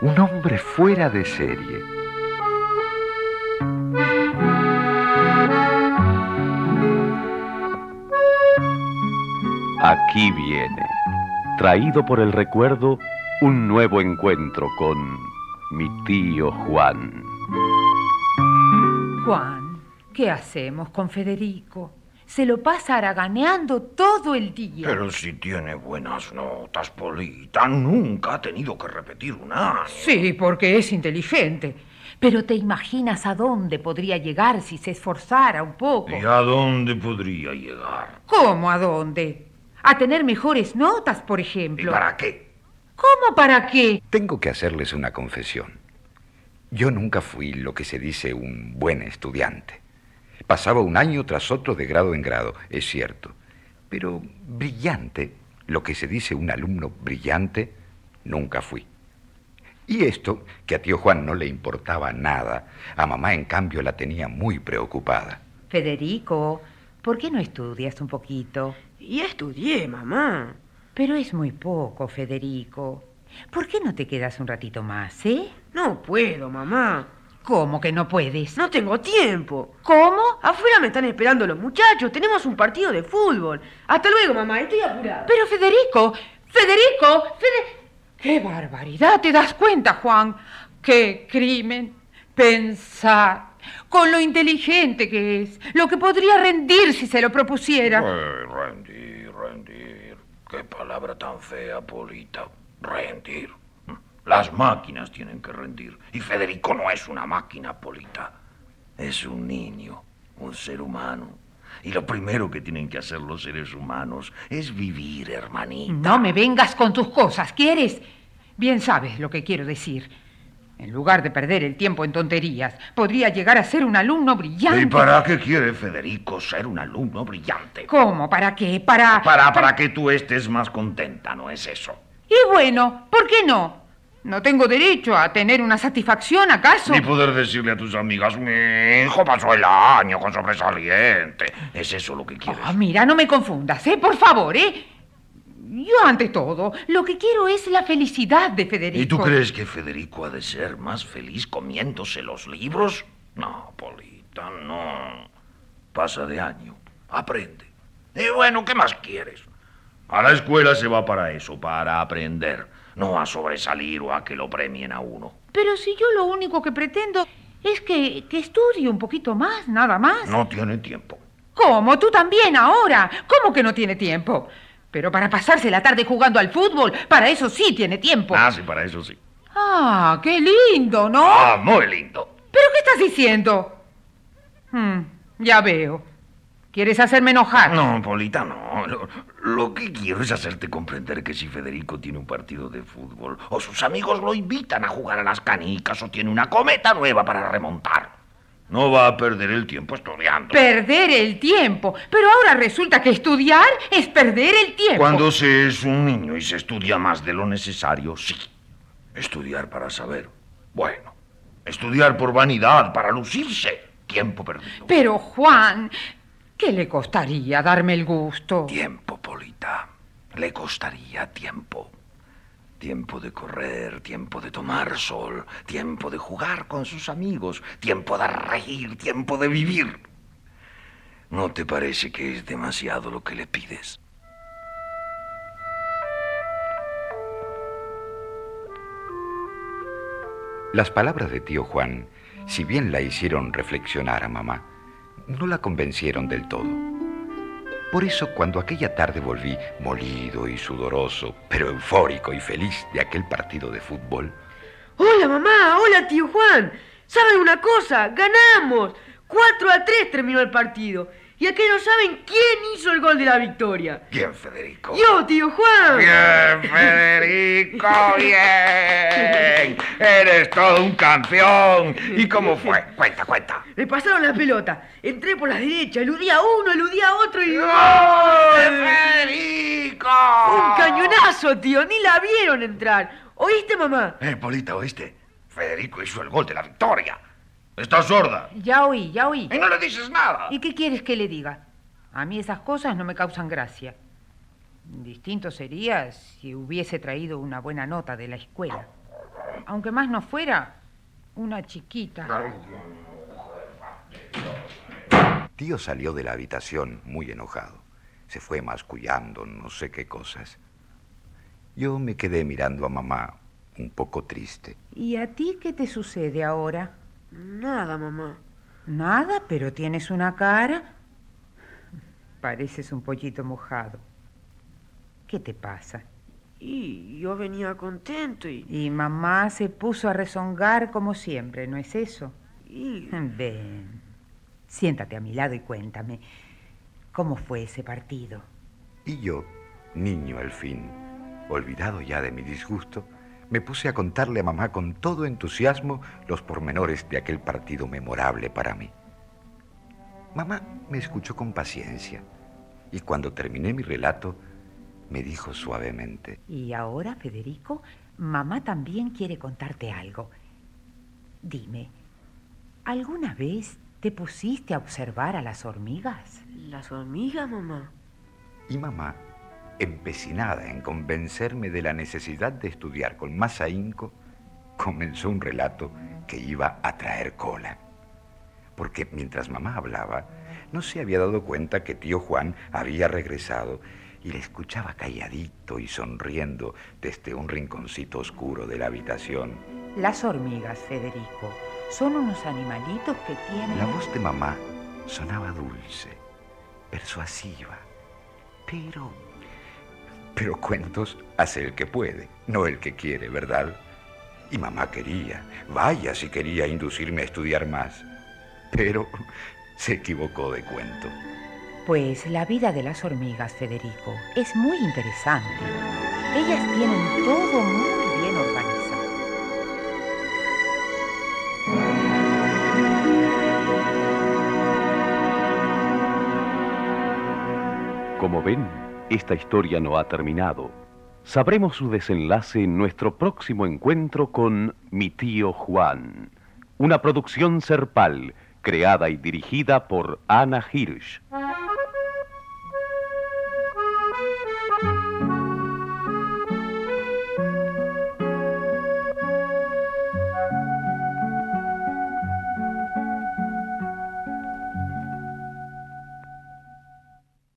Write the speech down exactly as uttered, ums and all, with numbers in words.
Un hombre fuera de serie. Aquí viene, traído por el recuerdo, un nuevo encuentro con mi tío Juan. Juan, ¿qué hacemos con Federico? Se lo pasa haraganeando todo el día. Pero si tiene buenas notas, Polita. Nunca ha tenido que repetir un año. Sí, porque es inteligente. Pero ¿te imaginas a dónde podría llegar si se esforzara un poco? ¿Y a dónde podría llegar? ¿Cómo a dónde? A tener mejores notas, por ejemplo. ¿Y para qué? ¿Cómo para qué? Tengo que hacerles una confesión. Yo nunca fui lo que se dice un buen estudiante. Pasaba un año tras otro de grado en grado, es cierto. Pero brillante, lo que se dice un alumno brillante, nunca fui. Y esto, que a tío Juan no le importaba nada, a mamá en cambio la tenía muy preocupada. Federico, ¿por qué no estudias un poquito? Y estudié, mamá. Pero es muy poco, Federico. ¿Por qué no te quedas un ratito más, eh? No puedo, mamá. ¿Cómo que no puedes? No tengo tiempo. ¿Cómo? Afuera me están esperando los muchachos. Tenemos un partido de fútbol. Hasta luego, mamá. Estoy apurada. Pero Federico, Federico, Fede... ¡Qué barbaridad! ¿Te das cuenta, Juan? ¡Qué crimen! Pensar con lo inteligente que es, lo que podría rendir si se lo propusiera. Eh, rendir, rendir. Qué palabra tan fea, Polita. Rendir. Las máquinas tienen que rendir. Y Federico no es una máquina, Polita. Es un niño, un ser humano. Y lo primero que tienen que hacer los seres humanos es vivir, hermanita. No me vengas con tus cosas, ¿quieres? Bien sabes lo que quiero decir. En lugar de perder el tiempo en tonterías, podría llegar a ser un alumno brillante. ¿Y para qué quiere Federico ser un alumno brillante? ¿Cómo? ¿Para qué? Para... Para, para que tú estés más contenta, ¿no es eso? Y bueno, ¿por qué no? ¿No tengo derecho a tener una satisfacción, acaso? Ni poder decirle a tus amigas, mi hijo pasó el año con sobresaliente. ¿Es eso lo que quieres? Oh, mira, no me confundas, ¿eh? Por favor, ¿eh? Yo, ante todo, lo que quiero es la felicidad de Federico. ¿Y tú crees que Federico ha de ser más feliz comiéndose los libros? No, Polita, no. Pasa de año, aprende. Y bueno, ¿qué más quieres? A la escuela se va para eso, para aprender. No a sobresalir o a que lo premien a uno. Pero si yo lo único que pretendo es que, que estudie un poquito más, nada más. No tiene tiempo. ¿Cómo? ¿Tú también ahora? ¿Cómo que no tiene tiempo? Pero para pasarse la tarde jugando al fútbol, para eso sí tiene tiempo. Ah, sí, para eso sí. Ah, qué lindo, ¿no? Ah, muy lindo. ¿Pero qué estás diciendo? Hmm, ya veo. ¿Quieres hacerme enojar? No, Polita, no. Lo, lo que quiero es hacerte comprender que si Federico tiene un partido de fútbol, o sus amigos lo invitan a jugar a las canicas, o tiene una cometa nueva para remontar, no va a perder el tiempo estudiando. Perder el tiempo. Pero ahora resulta que estudiar es perder el tiempo. Cuando se es un niño y se estudia más de lo necesario, sí. Estudiar para saber. Bueno, estudiar por vanidad, para lucirse. Tiempo perdido. Pero, Juan, ¿qué le costaría darme el gusto? Tiempo, Polita. Le costaría tiempo. Tiempo de correr, tiempo de tomar sol, tiempo de jugar con sus amigos, tiempo de reír, tiempo de vivir. ¿No te parece que es demasiado lo que le pides? Las palabras de tío Juan, si bien la hicieron reflexionar a mamá, no la convencieron del todo. Por eso, cuando aquella tarde volví, molido y sudoroso, pero eufórico y feliz de aquel partido de fútbol... Hola, mamá. Hola, tío Juan. ¿Saben una cosa? ¡Ganamos! cuatro a tres terminó el partido. Y aquí no saben quién hizo el gol de la victoria. Bien, Federico. Yo, tío Juan. Bien, Federico, bien. Eres todo un campeón. ¿Y cómo fue? Cuenta, cuenta. Me pasaron la pelota. Entré por la derecha, eludí a uno, eludí a otro y... ¡Gol, Federico! Un cañonazo, tío. Ni la vieron entrar. ¿Oíste, mamá? Eh, Polita, ¿oíste? Federico hizo el gol de la victoria. ¿Estás sorda? Ya oí, ya oí. Y no le dices nada. ¿Y qué quieres que le diga? A mí esas cosas no me causan gracia. Distinto sería si hubiese traído una buena nota de la escuela. aunque más no fuera una chiquita. Tío salió de la habitación muy enojado. Se fue mascullando no sé qué cosas. Yo me quedé mirando a mamá un poco triste. ¿Y a ti qué te sucede ahora? Nada, mamá. Nada, pero tienes una cara. Pareces un pollito mojado. ¿Qué te pasa? Y yo venía contento y... Y mamá se puso a rezongar como siempre, ¿no es eso? y... Ven, siéntate a mi lado y cuéntame, ¿cómo fue ese partido? Y yo, niño al fin, olvidado ya de mi disgusto, me puse a contarle a mamá con todo entusiasmo los pormenores de aquel partido memorable para mí. Mamá me escuchó con paciencia y cuando terminé mi relato, me dijo suavemente: Y ahora, Federico, mamá también quiere contarte algo. Dime, ¿alguna vez te pusiste a observar a las hormigas? ¿Las hormigas, mamá? Y mamá, empecinada en convencerme de la necesidad de estudiar con más ahínco, comenzó un relato que iba a traer cola. Porque mientras mamá hablaba, no se había dado cuenta que tío Juan había regresado y le escuchaba calladito y sonriendo desde un rinconcito oscuro de la habitación. Las hormigas, Federico, son unos animalitos que tienen... La voz de mamá sonaba dulce, persuasiva, pero... Pero cuentos hace el que puede, no el que quiere, ¿verdad? Y mamá quería, vaya si quería inducirme a estudiar más. Pero se equivocó de cuento. Pues la vida de las hormigas, Federico, es muy interesante. Ellas tienen todo muy bien organizado. Como ven, esta historia no ha terminado. Sabremos su desenlace en nuestro próximo encuentro con Mi tío Juan, una producción Serpal, creada y dirigida por Ana Hirsch.